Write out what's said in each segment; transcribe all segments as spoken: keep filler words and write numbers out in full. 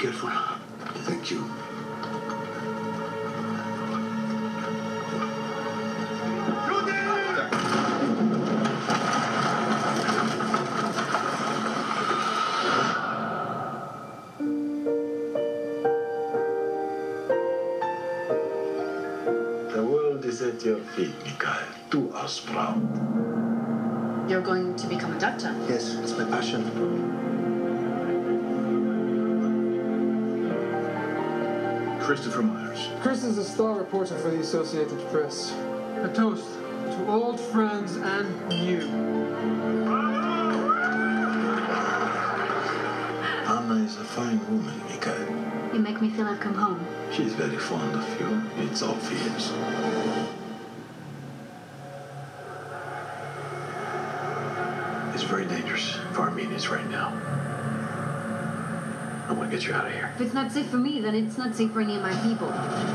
careful. Thank you. The world is at your feet, Mikhail. Do us proud. You're going to become a doctor? Yes, it's my passion. Christopher Myers. Chris is a star reporter for the Associated Press. A toast to old friends and new. Anna is a fine woman, Mikhail. You make me feel I've come home. She's very fond of you. It's obvious. It's very dangerous for Armenians right now. I want to get you out of here. If it's not safe for me, then it's not safe for any of my people.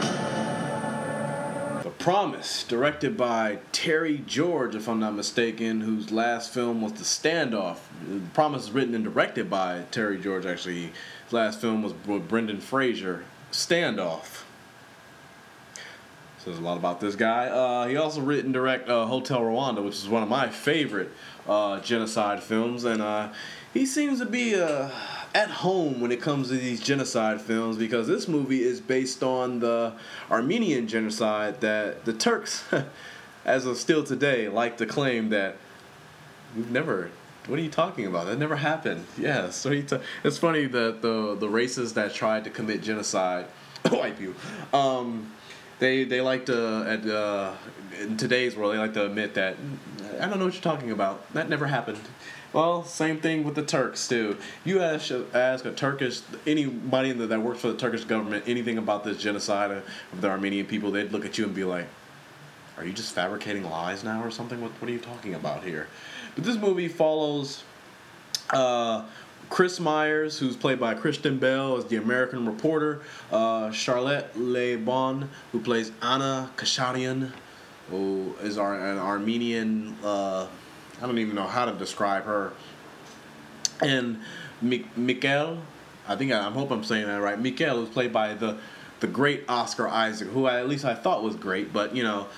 The Promise, directed by Terry George, if I'm not mistaken, whose last film was The Standoff. The Promise is written and directed by Terry George, actually. His last film was with Brendan Fraser, Standoff. Says a lot about this guy. Uh, he also written and direct uh, Hotel Rwanda, which is one of my favorite uh, genocide films, and uh, he seems to be uh, at home when it comes to these genocide films, because this movie is based on the Armenian genocide that the Turks, as of still today, like to claim that we've never. What are you talking about? That never happened. Yeah, so he t- it's funny that the the races that tried to commit genocide, white people, um, they they like to at uh, in today's world they like to admit that I don't know what you're talking about. That never happened. Well, same thing with the Turks too. You ask ask a Turkish anybody in the, that works for the Turkish government anything about this genocide of the Armenian people, they'd look at you and be like, "Are you just fabricating lies now or something? What what are you talking about here?" But this movie follows uh, Chris Myers, who's played by Christian Bale as the American reporter, uh, Charlotte Le Bon, who plays Anna Kasharian, who is our, an Armenian, uh, I don't even know how to describe her, and Mik- Mikhail, I think, I, I hope I'm saying that right, Mikhail, who's played by the, the great Oscar Isaac, who I, at least I thought was great, but, you know...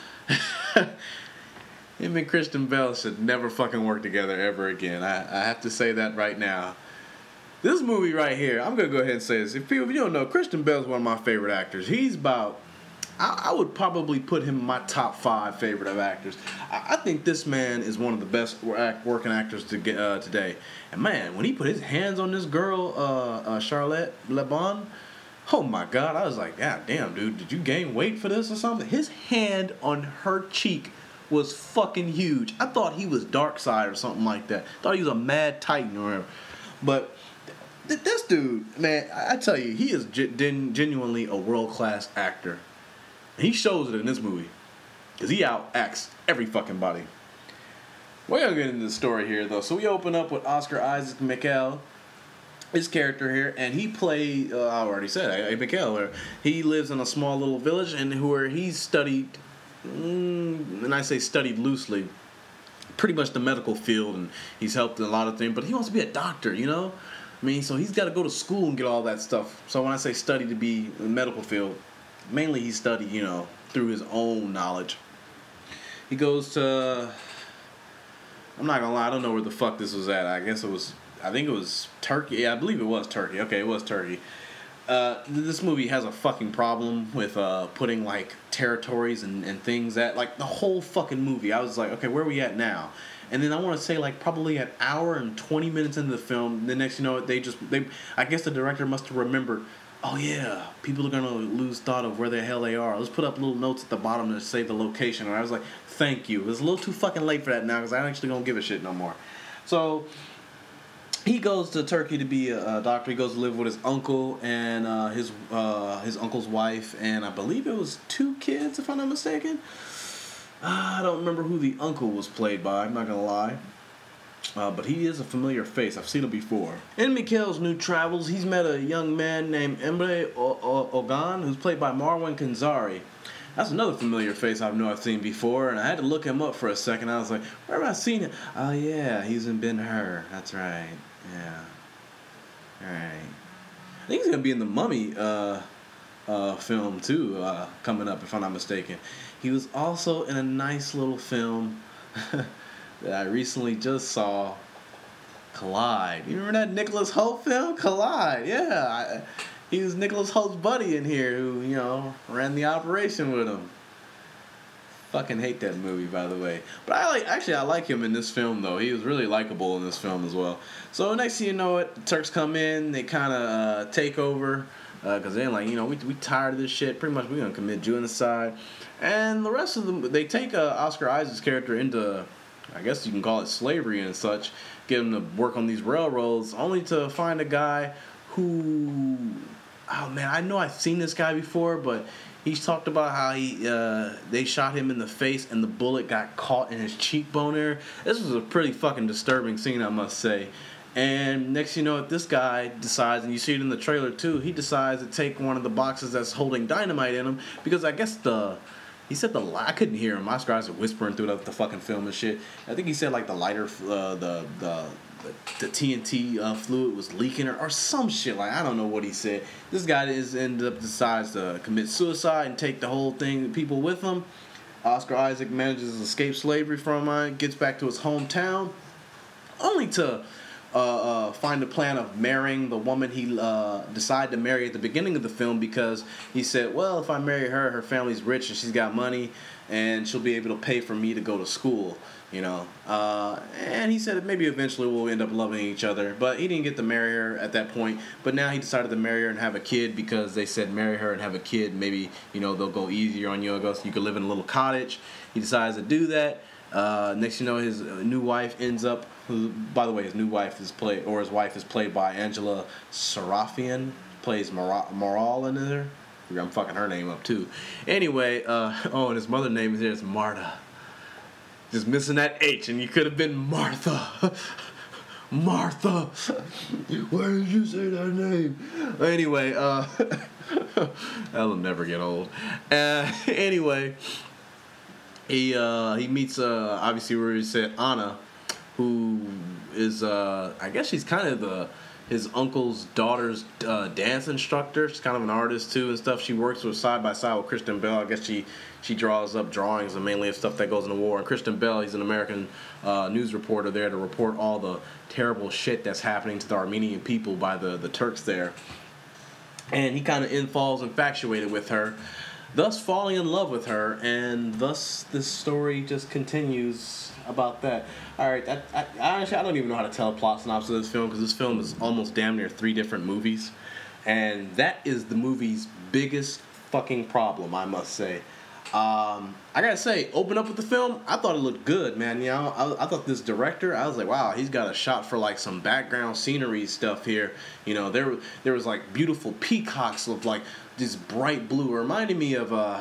Him and Christian Bale should never fucking work together ever again. I, I have to say that right now. This movie right here, I'm going to go ahead and say this. If people if you don't know, Christian Bale is one of my favorite actors. He's about, I, I would probably put him in my top five favorite of actors. I, I think this man is one of the best working actors to get uh, today. And man, when he put his hands on this girl, uh, uh, Charlotte Le Bon, oh my God, I was like, God damn, dude, did you gain weight for this or something? His hand on her cheek was fucking huge. I thought he was Darkseid or something like that. Thought he was a mad titan or whatever. But th- this dude, man, I-, I tell you, he is gen- genuinely a world-class actor. And he shows it in this movie. Because he out-acts every fucking body. We're going to get into the story here, though. So we open up with Oscar Isaac Mikhail, his character here, and he played, uh, I already said, uh, Mikhail, where he lives in a small little village, and where he's studied... Mm, and I say studied loosely, pretty much the medical field, and he's helped in a lot of things, but he wants to be a doctor, you know? I mean, so he's got to go to school and get all that stuff. So when I say study to be in the medical field, mainly he studied, you know, through his own knowledge. He goes to, I'm not gonna lie, I don't know where the fuck this was at. I guess it was, I think it was Turkey. Yeah, I believe it was Turkey. Okay, it was Turkey. Uh, this movie has a fucking problem with uh, putting, like, territories and, and things that, like, the whole fucking movie, I was like, okay, where are we at now? And then I want to say, like, probably an hour and twenty minutes into the film, the next, you know, they just, they, I guess the director must have remembered, oh, yeah, people are going to lose thought of where the hell they are. Let's put up little notes at the bottom to say the location. And I was like, thank you. It was a little too fucking late for that now, because I actually don't give a shit no more. So... he goes to Turkey to be a, a doctor. He goes to live with his uncle and uh, his uh, his uncle's wife, and I believe it was two kids, if I'm not mistaken. Uh, I don't remember who the uncle was played by, I'm not going to lie. Uh, but he is a familiar face. I've seen him before. In Mikhail's new travels, he's met a young man named Emre o- o- Ogan, who's played by Marwan Kanzari. That's another familiar face I know I've seen before, and I had to look him up for a second. I was like, where have I seen him? Oh, yeah, he's in Ben-Hur. That's right. Yeah. All right. I think he's gonna be in the Mummy uh, uh, film too, uh, coming up if I'm not mistaken. He was also in a nice little film that I recently just saw, Collide. You remember that Nicholas Hoult film, Collide? Yeah, I, he was Nicholas Holt's buddy in here who, you know, ran the operation with him. Fucking hate that movie, by the way. But I like, actually, I like him in this film, though. He was really likable in this film as well. So next thing you know it, the Turks come in, they kind of uh, take over, because uh, they're like, you know, we we tired of this shit. Pretty much, we're going to commit genocide. And the rest of them, they take uh, Oscar Isaac's character into, I guess you can call it slavery and such, get him to work on these railroads, only to find a guy who, oh man, I know I've seen this guy before, but he's talked about how he uh, they shot him in the face and the bullet got caught in his cheekbone there. This was a pretty fucking disturbing scene, I must say. And next you know it, this guy decides, and you see it in the trailer too, he decides to take one of the boxes that's holding dynamite in him, because I guess the, he said the, I couldn't hear him, Oscar Isaac whispering through the, the fucking film and shit. I think he said like the lighter, uh, the, the, the, the T N T uh, fluid was leaking or, or some shit, like I don't know what he said. This guy is ended up decides to commit suicide and take the whole thing, people with him. Oscar Isaac manages to escape slavery from it, gets back to his hometown, only to uh, uh, find a plan of marrying the woman he uh, decided to marry at the beginning of the film, because he said, well, if I marry her, her family's rich and she's got money and she'll be able to pay for me to go to school, you know. Uh, and he said maybe eventually we'll end up loving each other, but he didn't get to marry her at that point. But now he decided to marry her and have a kid, because they said marry her and have a kid, maybe, you know, they'll go easier on you. You could live in a little cottage. He decides to do that. Uh, next you know, his new wife ends up, who, by the way, his new wife is played, or his wife is played by Angela Sarafian, plays Mor- Moral in there. I'm fucking her name up too. Anyway, uh, oh, and his mother name is there is Marta. Just missing that H, and you could have been Martha. Martha. Why did you say that name? Anyway, uh, that'll never get old. Uh, anyway. He uh, he meets uh, obviously where he said Anna, who is uh, I guess she's kind of the his uncle's daughter's uh, dance instructor. She's kind of an artist too and stuff. She works with side by side with Kristen Bell. I guess she she draws up drawings and mainly of stuff that goes in the war. And Kristen Bell, he's an American uh, news reporter there to report all the terrible shit that's happening to the Armenian people by the the Turks there. And he kind of in falls infatuated with her, thus falling in love with her, and thus this story just continues about that. All right, I, I, I actually I don't even know how to tell a plot synopsis of this film, because this film is almost damn near three different movies, and that is the movie's biggest fucking problem, I must say. Um, I gotta say, open up with the film, I thought it looked good, man. You know, I, I thought this director, I was like, wow, he's got a shot for like some background scenery stuff here. You know, there there was like beautiful peacocks of like this bright blue. It reminded me of uh,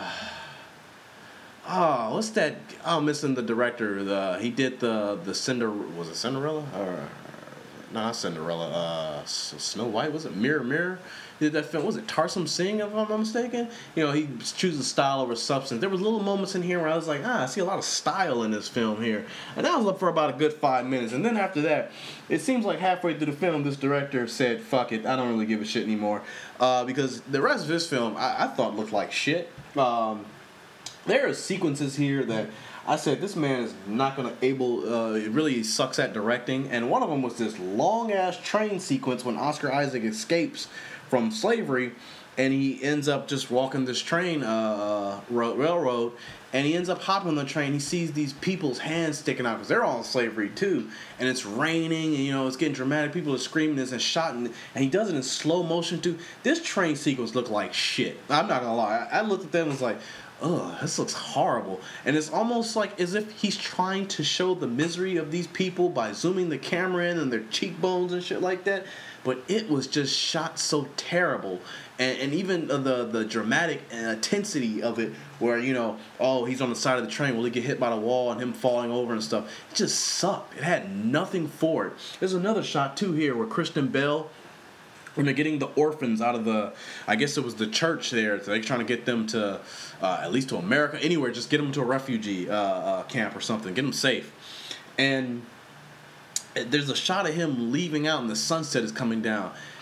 oh, what's that? Oh, I'm missing the director. The he did the the Cinder was it Cinderella or no, not Cinderella. Uh, Snow White, was it Mirror Mirror? He did that film, was it Tarsum Singh, if I'm not mistaken? You know, he chooses style over substance. There was little moments in here where I was like, ah, I see a lot of style in this film here. And that was up for about a good five minutes. And then after that, it seems like halfway through the film, this director said, fuck it, I don't really give a shit anymore. Uh, because the rest of this film, I, I thought looked like shit. Um, there are sequences here that I said, this man is not going to able, uh, it really sucks at directing. And one of them was this long-ass train sequence when Oscar Isaac escapes from slavery, and he ends up just walking this train uh, ro- railroad, and he ends up hopping on the train. He sees these people's hands sticking out, because they're all in slavery too, and it's raining, and you know, it's getting dramatic. People are screaming this and shouting, and he does it in slow motion too. This train sequence looked like shit. I'm not gonna lie. I, I looked at them and was like, ugh, this looks horrible. And it's almost like as if he's trying to show the misery of these people by zooming the camera in and their cheekbones and shit like that. But it was just shot so terrible. And, and even the the dramatic intensity of it, where, you know, oh, he's on the side of the train, will he get hit by the wall and him falling over and stuff. It just sucked. It had nothing for it. There's another shot, too, here where Kristen Bell, when they're getting the orphans out of the, I guess it was the church there, so they're trying to get them to, uh, at least to America, anywhere, just get them to a refugee uh, uh, camp or something, get them safe. And there's a shot of him leaving out and the sunset is coming down.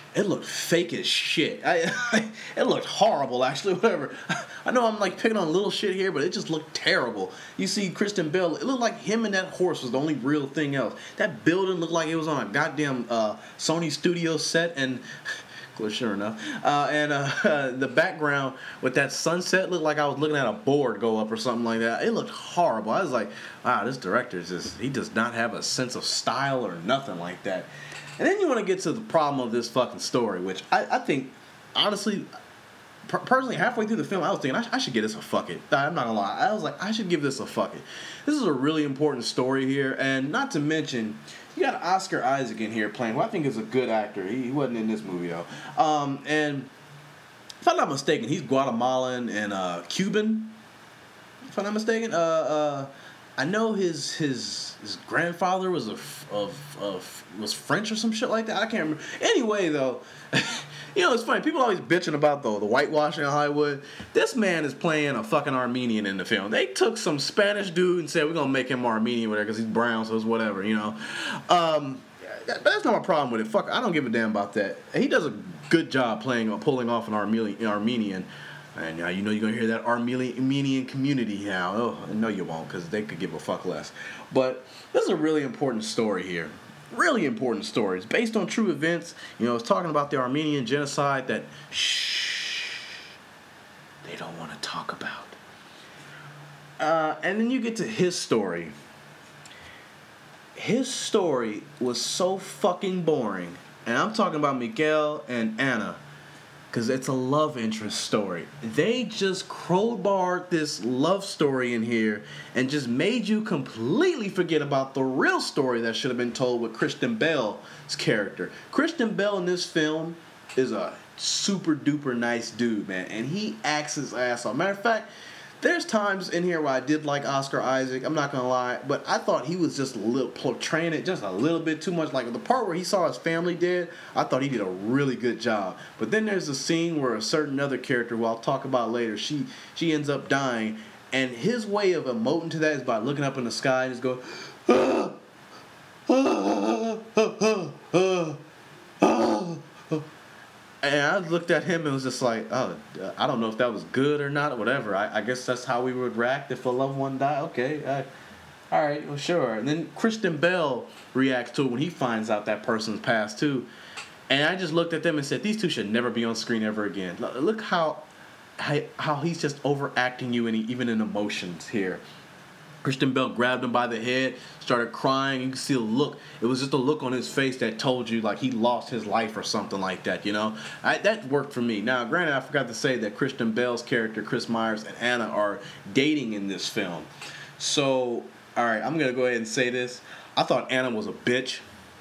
it looked fake as shit. I, I, it looked horrible, actually, whatever. I know I'm like picking on little shit here, but it just looked terrible. You see Christian Bale, it looked like him and that horse was the only real thing else. That building looked like it was on a goddamn uh, Sony Studio set, and sure enough, uh, and uh, the background with that sunset looked like I was looking at a board go up or something like that. It looked horrible. I was like, wow, this director is just, he does not have a sense of style or nothing like that. And then you want to get to the problem of this fucking story, which I, I think, honestly, per- personally, halfway through the film, I was thinking, I, sh- I should give this a fuck it. I'm not gonna lie. I was like, I should give this a fuck it. This is a really important story here, and not to mention, you got Oscar Isaac in here playing, who I think is a good actor. He, he wasn't in this movie, though. Um, and if I'm not mistaken, he's Guatemalan and uh, Cuban. If I'm not mistaken. Uh, uh, I know his his his grandfather was a, of of was French or some shit like that. I can't remember. Anyway, though, you know, it's funny. People always bitching about the the whitewashing in Hollywood. This man is playing a fucking Armenian in the film. They took some Spanish dude and said we're gonna make him Armenian, whatever, because he's brown, so it's whatever, you know. Um, that, that's not my problem with it. Fuck, I don't give a damn about that. He does a good job playing pulling off an Armenian. Armenian. And now you know you're going to hear that Armenian community now. Oh, no you won't, because they could give a fuck less. But this is a really important story here. Really important story. It's based on true events. You know, it's talking about the Armenian genocide that, shh, they don't want to talk about. Uh, and then you get to his story. His story was so fucking boring. And I'm talking about Miguel and Anna. Because it's a love interest story. They just crowbarred this love story in here and just made you completely forget about the real story that should have been told with Christian Bale's character. Christian Bale in this film is a super duper nice dude, man. And he acts his ass off. Matter of fact, there's times in here where I did like Oscar Isaac, I'm not going to lie, but I thought he was just a little, portraying it just a little bit too much. Like the part where he saw his family dead, I thought he did a really good job. But then there's a scene where a certain other character, who I'll talk about later, she she ends up dying, and his way of emoting to that is by looking up in the sky and just going, ah, ah, ah, ah, ah, ah. And I looked at him and was just like, oh, I don't know if that was good or not, or whatever. I, I guess that's how we would react if a loved one died. Okay, uh, all right, well, sure. And then Christian Bale reacts to it when he finds out that person's passed too. And I just looked at them and said, these two should never be on screen ever again. Look how how, how he's just overacting you, in, even in emotions here. Christian Bale grabbed him by the head, started crying. You can see a look. It was just a look on his face that told you like he lost his life or something like that, you know? I, that worked for me. Now, granted, I forgot to say that Christian Bale's character, Chris Myers, and Anna are dating in this film. So, all right, I'm going to go ahead and say this. I thought Anna was a bitch.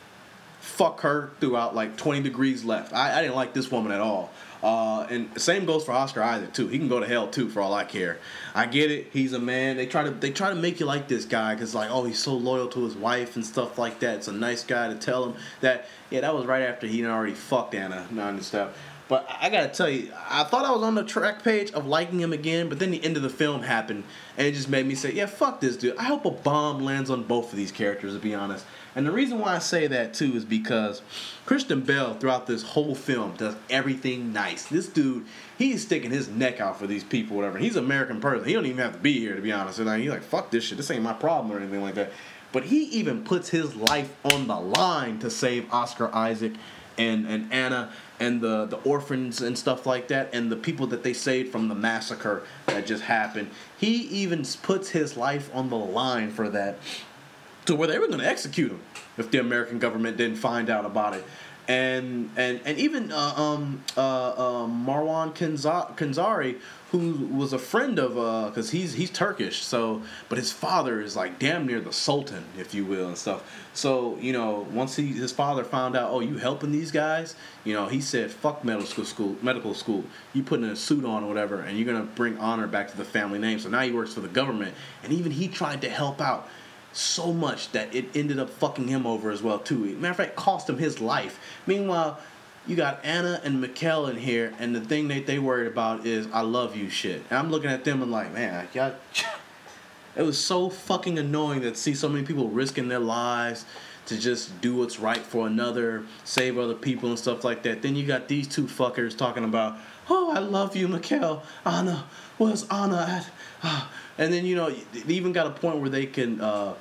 Fuck her throughout like twenty degrees left. I, I didn't like this woman at all. Uh, and same goes for Oscar Isaac too. He can go to hell too, for all I care. I get it. He's a man. They try to they try to make you like this guy because like, oh, he's so loyal to his wife and stuff like that. It's a nice guy to tell him that. Yeah, that was right after he already fucked Anna and stuff. But I gotta tell you, I thought I was on the track page of liking him again, but then the end of the film happened, and it just made me say, yeah, fuck this dude. I hope a bomb lands on both of these characters, to be honest. And the reason why I say that, too, is because Christian Bale, throughout this whole film, does everything nice. This dude, he's sticking his neck out for these people, whatever. He's an American person. He don't even have to be here, to be honest. And he's like, fuck this shit. This ain't my problem or anything like that. But he even puts his life on the line to save Oscar Isaac and, and Anna and the, the orphans and stuff like that, and the people that they saved from the massacre that just happened. He even puts his life on the line for that, to where they were going to execute him if the American government didn't find out about it. And and and even uh, um, uh, uh, Marwan Kenza- Kenzari, who was a friend of, because uh, he's he's Turkish, so but his father is like damn near the Sultan, if you will, and stuff. So you know, once he his father found out, oh, you helping these guys, you know, he said, fuck medical school, medical school. You putting a suit on or whatever, and you're gonna bring honor back to the family name. So now he works for the government, and even he tried to help out so much that it ended up fucking him over as well too. Matter of fact, cost him his life. Meanwhile, you got Anna and Mikkel in here, and the thing that they worried about is I love you shit. And I'm looking at them and like, man, y'all, it was so fucking annoying to see so many people risking their lives to just do what's right for another, save other people and stuff like that. Then you got these two fuckers talking about, oh, I love you, Mikhail. Anna, where's Anna at? Ah. And then, you know, they even got a point where they can uh,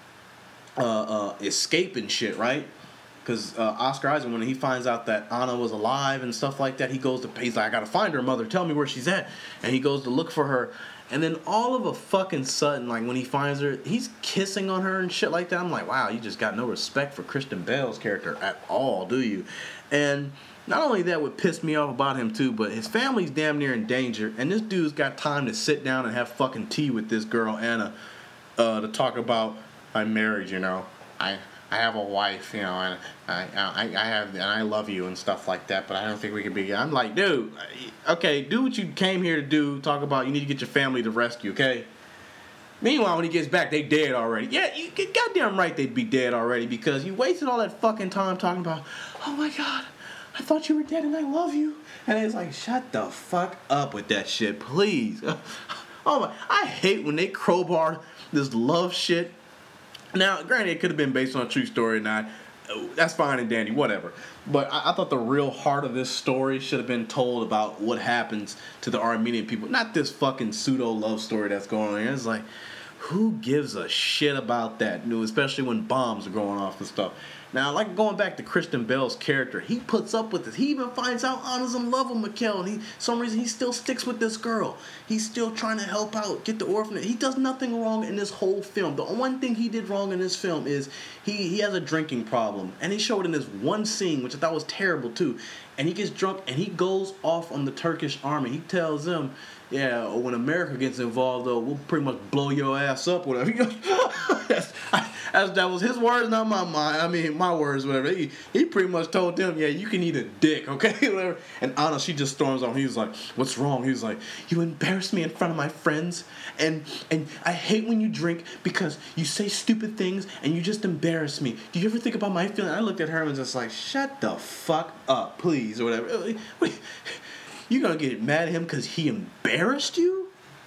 uh, uh, escape and shit, right? Because uh, Oscar Isaac, when he finds out that Anna was alive and stuff like that, he goes to, he's like, I gotta find her, mother, tell me where she's at. And he goes to look for her. And then all of a fucking sudden, like, when he finds her, he's kissing on her and shit like that. I'm like, wow, you just got no respect for Kristen Bell's character at all, do you? And not only that would piss me off about him, too, but his family's damn near in danger. And this dude's got time to sit down and have fucking tea with this girl, Anna, uh, to talk about, I'm married, you know. I... I have a wife, you know, and I, I, I have, and I love you and stuff like that, but I don't think we can be. I'm like, dude, okay, do what you came here to do. Talk about you need to get your family to rescue, okay? Meanwhile, when he gets back, they dead already. Yeah, you goddamn right they'd be dead already because you wasted all that fucking time talking about, oh my God, I thought you were dead and I love you. And it's like, shut the fuck up with that shit, please. Oh my, I hate when they crowbar this love shit. Now, granted, it could have been based on a true story or not. That's fine and dandy, whatever. But I, I thought the real heart of this story should have been told about what happens to the Armenian people. Not this fucking pseudo-love story that's going on here. It's like, who gives a shit about that? Especially when bombs are going off and stuff. Now, like going back to Kristen Bell's character, he puts up with this. He even finds out Anna's in love with Mikhail, and he, for some reason, he still sticks with this girl. He's still trying to help out, get the orphanage. He does nothing wrong in this whole film. The one thing he did wrong in this film is he, he has a drinking problem, and he showed in this one scene, which I thought was terrible too. And he gets drunk, and he goes off on the Turkish army. He tells them, yeah, when America gets involved, though, we'll pretty much blow your ass up, whatever. He goes, that's, I, that's, that was his words, not my mind. I mean, my words, whatever. He, he pretty much told them, yeah, you can eat a dick, okay, whatever. And Anna, she just storms on. He was like, what's wrong? He was like, you embarrass me in front of my friends, and and I hate when you drink because you say stupid things and you just embarrass me. Do you ever think about my feelings? I looked at her and was just like, shut the fuck up, please, or whatever. Wait, you gonna get mad at him because he embarrassed you?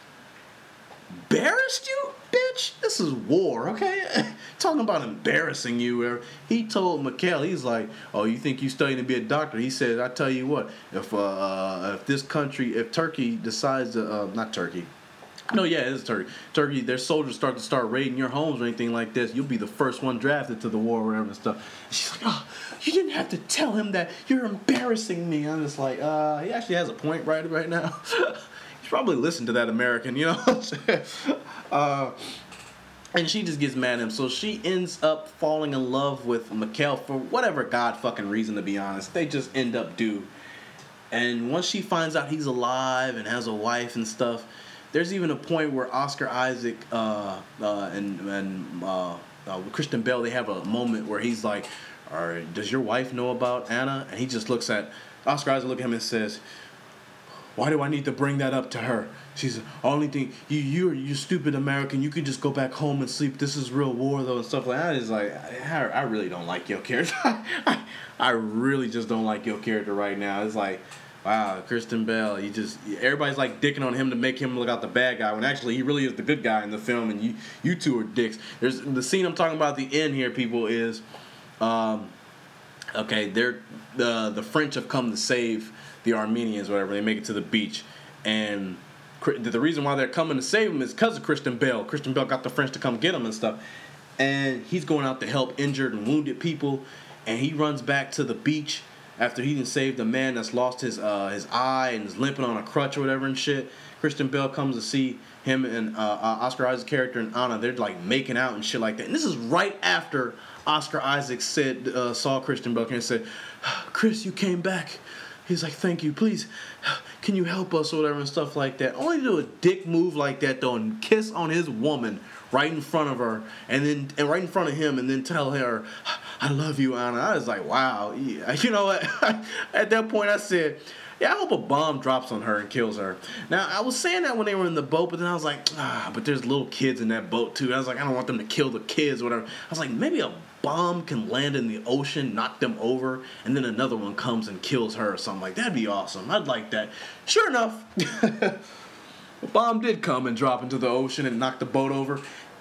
Embarrassed you? Bitch, this is war, okay? Talking about embarrassing you. He told Mikhail, he's like, oh, you think you studying to be a doctor? He said, I tell you what, if uh, uh, if this country, if Turkey decides to, uh, not Turkey, no, yeah, it is Turkey. Turkey, their soldiers start to start raiding your homes or anything like this, you'll be the first one drafted to the war or whatever and stuff. And she's like, oh, you didn't have to tell him that. You're embarrassing me. I'm just like, uh, he actually has a point right right now. You should probably listen to that American, you know? uh, and she just gets mad at him. So she ends up falling in love with Mikhail for whatever god fucking reason, to be honest. They just end up do. And once she finds out he's alive and has a wife and stuff, there's even a point where Oscar Isaac uh, uh, and, and uh, uh, Kristen Bell, they have a moment where he's like, all right, does your wife know about Anna? And he just looks at, Oscar Isaac look at him and says, why do I need to bring that up to her? She's the only thing, you, you're, you stupid American, you could just go back home and sleep. This is real war, though, and stuff like that. It's like, I, I really don't like your character. I, I really just don't like your character right now. It's like, wow, Kristen Bell, he just, everybody's like dicking on him to make him look out the bad guy when actually he really is the good guy in the film, and you you two are dicks. There's the scene I'm talking about at the end here, people, is, um, okay, they're, the, the French have come to save the Armenians, whatever. They make it to the beach, and the reason why they're coming to save them is because of Kristen Bell. Kristen Bell got the French to come get him and stuff, and he's going out to help injured and wounded people, and he runs back to the beach after he done saved a man that's lost his uh, his eye and is limping on a crutch or whatever and shit. Kristen Bell comes to see him and uh, uh, Oscar Isaac's character and Anna. They're like making out and shit like that. And this is right after Oscar Isaac said uh, saw Kristen Bell and said, Chris, you came back. He's like, thank you, please, can you help us or whatever and stuff like that. Only to do a dick move like that though and kiss on his woman right in front of her and then and right in front of him and then tell her, I love you, Anna. I was like, wow. Yeah. You know what? At that point I said, yeah, I hope a bomb drops on her and kills her. Now, I was saying that when they were in the boat, but then I was like, ah, but there's little kids in that boat too. I was like, I don't want them to kill the kids or whatever. I was like, maybe a bomb can land in the ocean, knock them over, and then another one comes and kills her or something like that. That'd be awesome. I'd like that. Sure enough, a bomb did come and drop into the ocean and knock the boat over.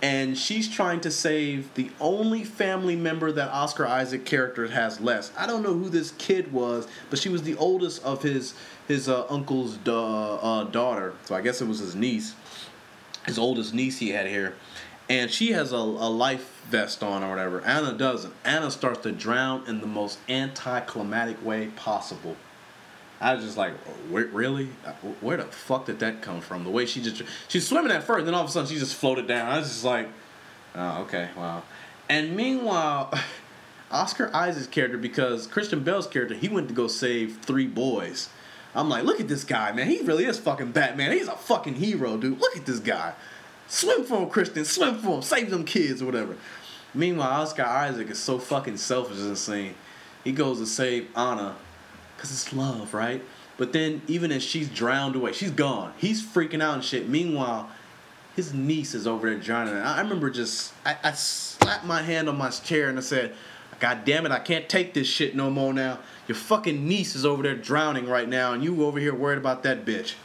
and she's trying to save the only family member that Oscar Isaac character has left. I don't know who this kid was, but she was the oldest of his his uh, uncle's da- uh, daughter. So I guess it was his niece, his oldest niece he had here. And she has a, a life vest on or whatever. Anna doesn't. Anna starts to drown in the most anticlimactic way possible. I was just like, where, really? Where the fuck did that come from? The way she just... She's swimming at first, then all of a sudden she just floated down. I was just like, oh, okay, wow. And meanwhile, Oscar Isaac's character, because Christian Bale's character, he went to go save three boys. I'm like, look at this guy, man. He really is fucking Batman. He's a fucking hero, dude. Look at this guy. Swim for him, Christian. Swim for him. Save them kids or whatever. Meanwhile, Oscar Isaac is so fucking selfish and insane. He goes to save Anna because it's love, right? But then even as she's drowned away, she's gone. He's freaking out and shit. Meanwhile, his niece is over there drowning. I remember just, I, I slapped my hand on my chair and I said, God damn it, I can't take this shit no more now. Your fucking niece is over there drowning right now and you over here worried about that bitch.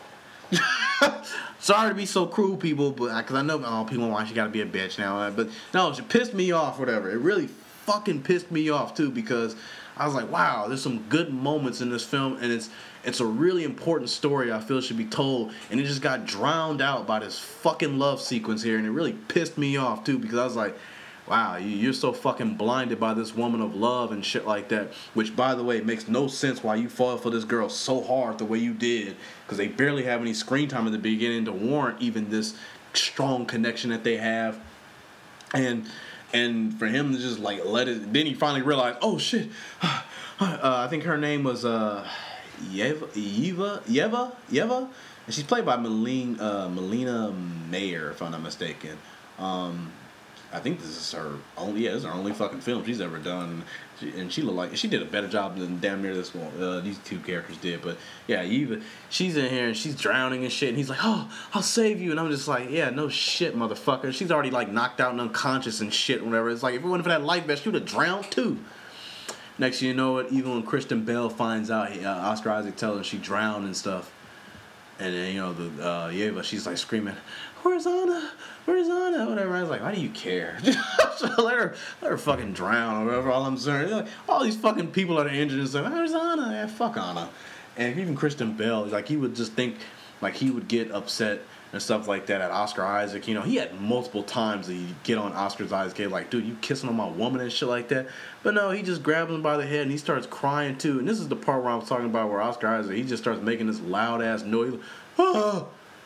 Sorry to be so cruel, people, but because I know oh, people want she gotta be a bitch now. But no, she pissed me off, whatever. It really fucking pissed me off too because I was like, wow, there's some good moments in this film, and it's it's a really important story I feel should be told, and it just got drowned out by this fucking love sequence here, and it really pissed me off too because I was like, wow, you're so fucking blinded by this woman of love and shit like that. Which, by the way, makes no sense why you fall for this girl so hard the way you did. Because they barely have any screen time at the beginning to warrant even this strong connection that they have. And and for him to just like let it... Then he finally realized, oh shit. Uh, I think her name was uh, Yeva, Yeva, Yeva, Yeva? And she's played by Melina, uh, Melina Mayer, if I'm not mistaken. Um... I think this is her only, yeah, this is her only fucking film she's ever done, she, and she looked like she did a better job than damn near this one. Uh, these two characters did, but yeah, Eva, she's in here and she's drowning and shit, and he's like, "Oh, I'll save you," and I'm just like, "Yeah, no shit, motherfucker." She's already like knocked out and unconscious and shit, and whatever. It's like if it wasn't for that life vest, she would have drowned too. Next, you know what? Even when Christian Bale finds out, uh, Oscar Isaac tells her she drowned and stuff, and then you know the uh, Eva, she's like screaming, "Where's Anna? Where's Anna?" Whatever. I was like, why do you care? So let her, let her fucking drown or whatever. All I'm saying, like, all these fucking people that are injured and stuff. Where's Anna? Yeah, fuck Anna. And even Christian Bale, like he would just think, like he would get upset and stuff like that at Oscar Isaac. You know, he had multiple times that he'd get on Oscar Isaac, like, dude, you kissing on my woman and shit like that. But no, he just grabs him by the head and he starts crying too. And this is the part where I was talking about where Oscar Isaac, he just starts making this loud ass noise. Like, oh,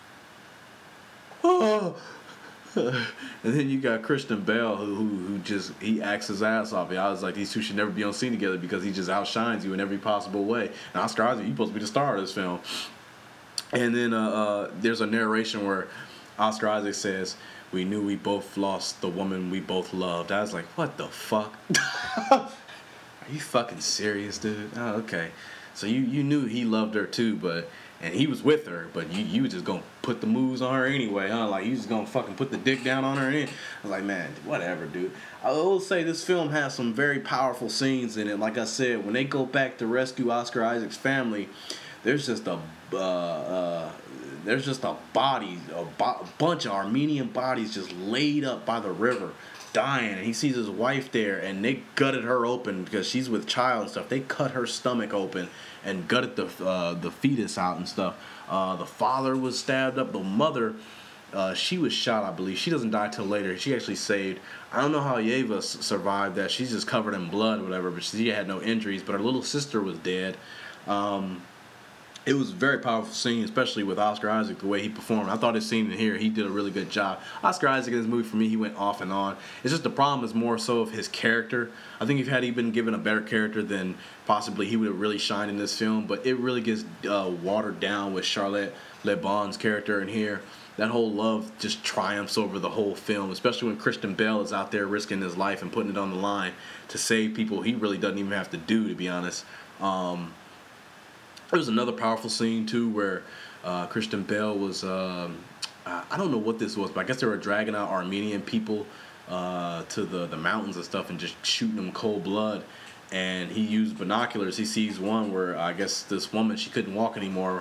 oh. And then you got Christian Bale who, who who just he acts his ass off. I was like, these two should never be on scene together because he just outshines you in every possible way. And Oscar Isaac, you're supposed to be the star of this film. And then uh, uh, there's a narration where Oscar Isaac says, "We knew we both lost the woman we both loved." I was like, what the fuck? Are you fucking serious, dude? Oh, okay. So you, you knew he loved her too, but and he was with her, but you you was just gonna put the moves on her anyway, huh? Like you just gonna fucking put the dick down on her. And I was like, man, whatever, dude. I will say this film has some very powerful scenes in it. Like I said, when they go back to rescue Oscar Isaac's family, there's just a uh, uh, there's just a body, a bo- bunch of Armenian bodies just laid up by the river, dying, and he sees his wife there, and they gutted her open because she's with child and stuff. They cut her stomach open and gutted the uh, the fetus out and stuff. Uh, the father was stabbed up. The mother, uh, she was shot, I believe. She doesn't die till later. She actually saved. I don't know how Yeva s- survived that. She's just covered in blood or whatever, but she had no injuries. But her little sister was dead. Um, It was a very powerful scene, especially with Oscar Isaac, the way he performed. I thought his scene in here, he did a really good job. Oscar Isaac in this movie, for me, he went off and on. It's just the problem is more so of his character. I think if had he been given a better character, then possibly he would have really shined in this film. But it really gets uh, watered down with Charlotte Le Bon's character in here. That whole love just triumphs over the whole film, especially when Christian Bale is out there risking his life and putting it on the line to save people he really doesn't even have to do, to be honest. Um... There was another powerful scene, too, where uh, Christian Bale was, um, I don't know what this was, but I guess they were dragging out Armenian people uh, to the, the mountains and stuff and just shooting them cold blood. And he used binoculars. He sees one where I guess this woman, she couldn't walk anymore.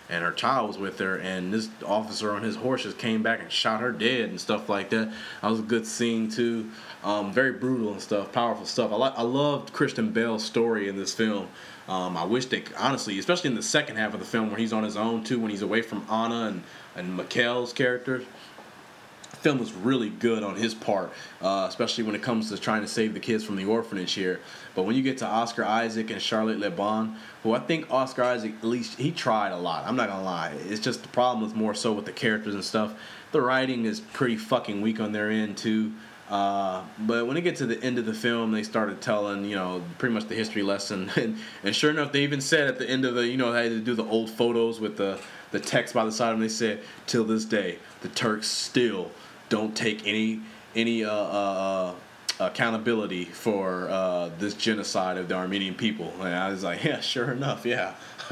and her child was with her, and this officer on his horse just came back and shot her dead and stuff like that. That was a good scene too. Um, very brutal and stuff, powerful stuff. I like, I loved Christian Bale's story in this film. Um, I wish they, honestly, especially in the second half of the film where he's on his own too, when he's away from Anna and and Mikhail's characters. The film was really good on his part, uh, especially when it comes to trying to save the kids from the orphanage here. But when you get to Oscar Isaac and Charlotte Le Bon, who I think Oscar Isaac, at least he tried a lot. I'm not gonna lie. It's just the problem is more so with the characters and stuff. The writing is pretty fucking weak on their end too. Uh, but when it gets to the end of the film, they started telling, you know, pretty much the history lesson. And, and sure enough, they even said at the end of the, you know, they had to do the old photos with the, the text by the side of them. They said, till this day, the Turks still don't take any any uh, uh, accountability for uh, this genocide of the Armenian people. And I was like, yeah, sure enough, yeah.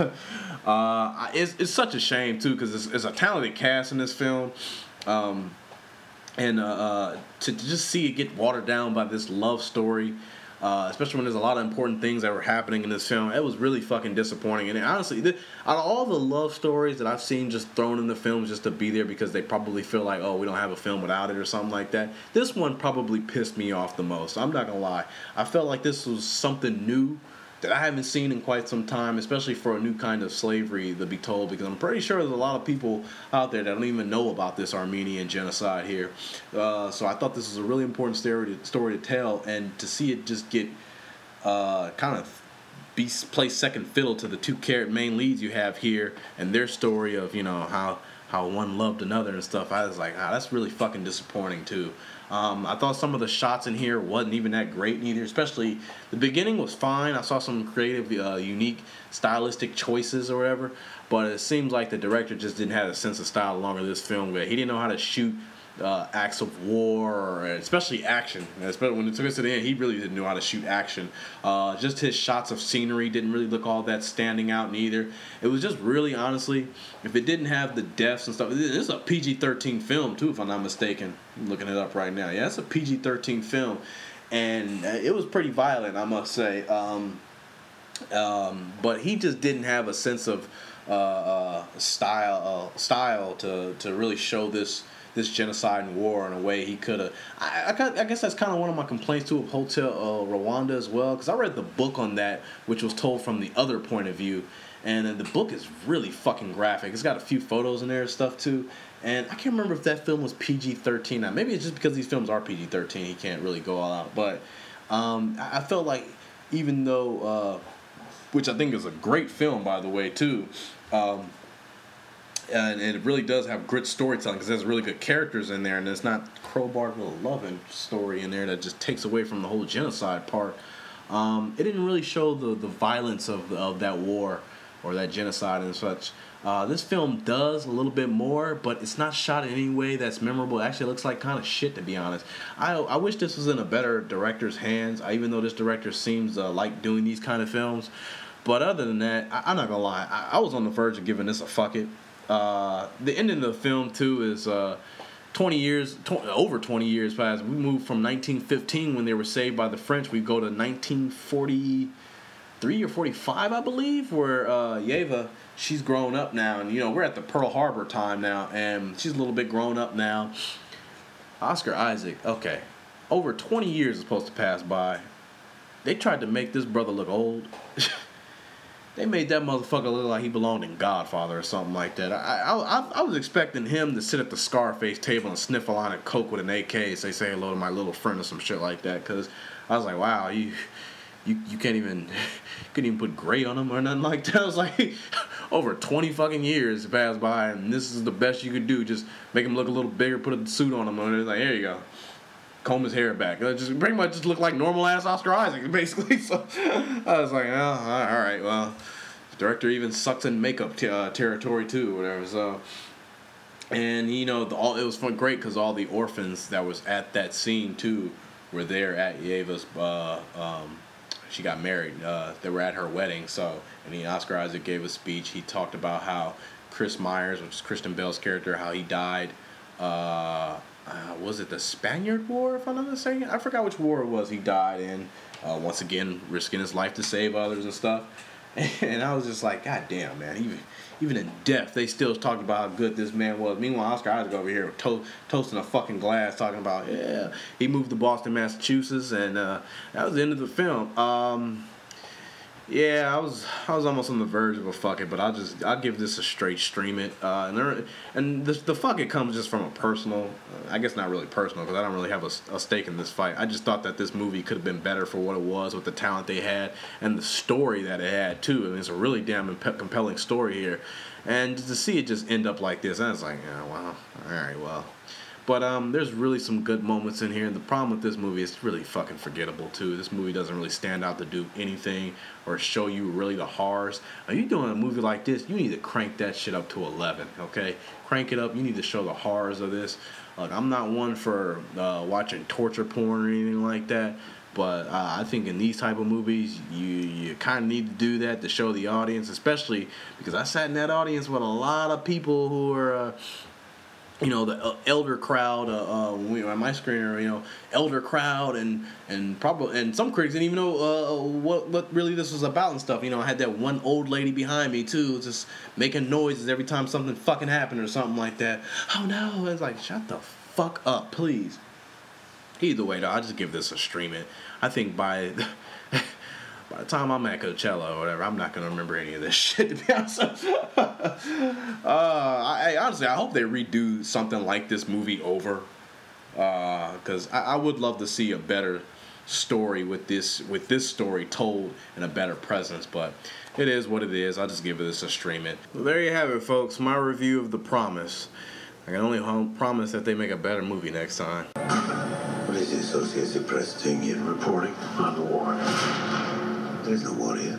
uh, it's, it's such a shame, too, because it's, it's a talented cast in this film. Um, And uh, uh, to, to just see it get watered down by this love story, uh, especially when there's a lot of important things that were happening in this film, it was really fucking disappointing. And honestly, th- out of all the love stories that I've seen just thrown in the films just to be there because they probably feel like, oh, we don't have a film without it or something like that, this one probably pissed me off the most. I'm not going to lie. I felt like this was something new that I haven't seen in quite some time, especially for a new kind of slavery to be told, because I'm pretty sure there's a lot of people out there that don't even know about this Armenian genocide here. Uh, so I thought this was a really important story to, story to tell, and to see it just get uh, kind of be placed second fiddle to the two main leads you have here and their story of, you know, how how one loved another and stuff. I was like, ah, that's really fucking disappointing too. Um, I thought some of the shots in here wasn't even that great neither, especially the beginning was fine. I saw some creative, uh, unique, stylistic choices or whatever, but it seems like the director just didn't have a sense of style along with this film. He didn't know how to shoot uh, acts of war, or especially action. Especially when it took us to the end, he really didn't know how to shoot action. Uh, just his shots of scenery didn't really look all that standing out neither. It was just really, honestly, if it didn't have the deaths and stuff, this is a P G thirteen film too, if I'm not mistaken. I'm looking it up right now. Yeah, it's a P G thirteen film, and it was pretty violent, I must say. Um, um, but he just didn't have a sense of uh, uh, style, uh, style to to really show this. this genocide and war in a way he could have. I, I, I guess that's kind of one of my complaints too of Hotel uh, Rwanda as well, because I read the book on that, which was told from the other point of view, and uh, the book is really fucking graphic. It's got a few photos in there and stuff too, and I can't remember if that film was P G thirteen. Now maybe it's just because these films are P G thirteen, he can't really go all out, but um, I, I felt like even though, uh, which I think is a great film by the way too, um, and it really does have good storytelling because there's really good characters in there, and there's not crowbarred little loving story in there that just takes away from the whole genocide part. Um, it didn't really show the, the violence of of that war or that genocide and such. Uh, this film does a little bit more, but it's not shot in any way that's memorable. It actually looks like kind of shit, to be honest. I I wish this was in a better director's hands, I, even though this director seems uh, like doing these kind of films. But other than that, I, I'm not gonna lie, I, I was on the verge of giving this a fuck it. Uh, the ending of the film too is uh, twenty years, tw- over twenty years past. We moved from nineteen fifteen when they were saved by the French. We go to nineteen forty-three or forty-five, I believe, where uh, Yeva, she's grown up now, and you know we're at the Pearl Harbor time now, and she's a little bit grown up now. Oscar Isaac, okay, over twenty years is supposed to pass by. They tried to make this brother look old. They made that motherfucker look like he belonged in Godfather or something like that. I, I I was expecting him to sit at the Scarface table and sniff a line of coke with an A K, say say hello to my little friend or some shit like that. Cause I was like, wow, you you you can't even couldn't even put gray on him or nothing like that. I was like, over twenty fucking years passed by, and this is the best you could do. Just make him look a little bigger, put a suit on him, and it's like, here you go. Comb his hair back. It just pretty much just looked like normal ass Oscar Isaac, basically. So I was like, oh, all right, well, the director even sucks in makeup t- uh, territory too, whatever. So, and you know, the, all it was fun, great because all the orphans that was at that scene too were there at Yeva's. Uh, um, she got married. Uh, they were at her wedding. So, and the Oscar Isaac gave a speech. He talked about how Chris Myers, which is Christian Bale's character, how he died. Uh, Uh, was it the Spaniard War, if I'm not mistaken? I forgot which war it was he died in. Uh, once again, risking his life to save others and stuff. And I was just like, God damn, man. Even even in death, they still talking about how good this man was. Meanwhile, Oscar Isaac over here to- toasting a fucking glass, talking about, yeah, he moved to Boston, Massachusetts, and uh, that was the end of the film. Um, yeah, I was I was almost on the verge of a fuck it, but I'll just I'll give this a straight stream it. Uh, and there, and the, the fuck it comes just from a personal, uh, I guess not really personal because I don't really have a, a stake in this fight. I just thought that this movie could have been better for what it was with the talent they had and the story that it had too. And it's a really damn imp- compelling story here, and to see it just end up like this, I was like, yeah, wow, all right, well. But um, there's really some good moments in here. And the problem with this movie is it's really fucking forgettable, too. This movie doesn't really stand out to do anything or show you really the horrors. Are you doing a movie like this, you need to crank that shit up to eleven, okay? Crank it up. You need to show the horrors of this. Look, I'm not one for uh, watching torture porn or anything like that. But uh, I think in these type of movies, you, you kind of need to do that to show the audience, especially because I sat in that audience with a lot of people who are... Uh, you know, the elder crowd, uh, uh, when we were on my screener, you know, elder crowd, and and probably and some critics didn't even know uh, what what really this was about and stuff. You know, I had that one old lady behind me too, just making noises every time something fucking happened or something like that. Oh no! It's like, shut the fuck up, please. Either way, though, I just give this a stream it. I think by by the time I'm at Coachella or whatever, I'm not gonna remember any of this shit, to be honest. uh, I, I honestly, I hope they redo something like this movie over, because uh, I, I would love to see a better story with this with this story told in a better presence. But it is what it is. I'll just give this a stream it. Well, there you have it, folks. My review of The Promise. I can only home promise that they make a better movie next time. What is the Associated Press doing here? Reporting on the war. There's no war here.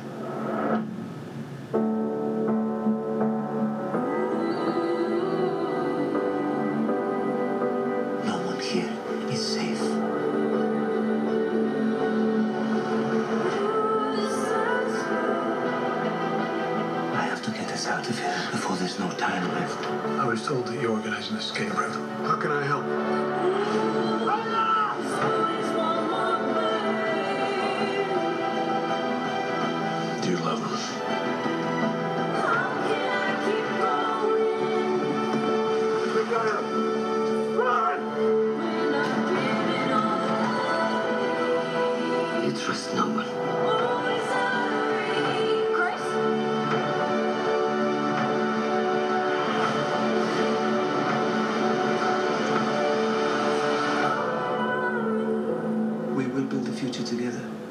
No one here is safe. I have to get us out of here before there's no time left. I was told that you organized an escape route. How can I help? Do you love him? You trust no one. We will build the future together.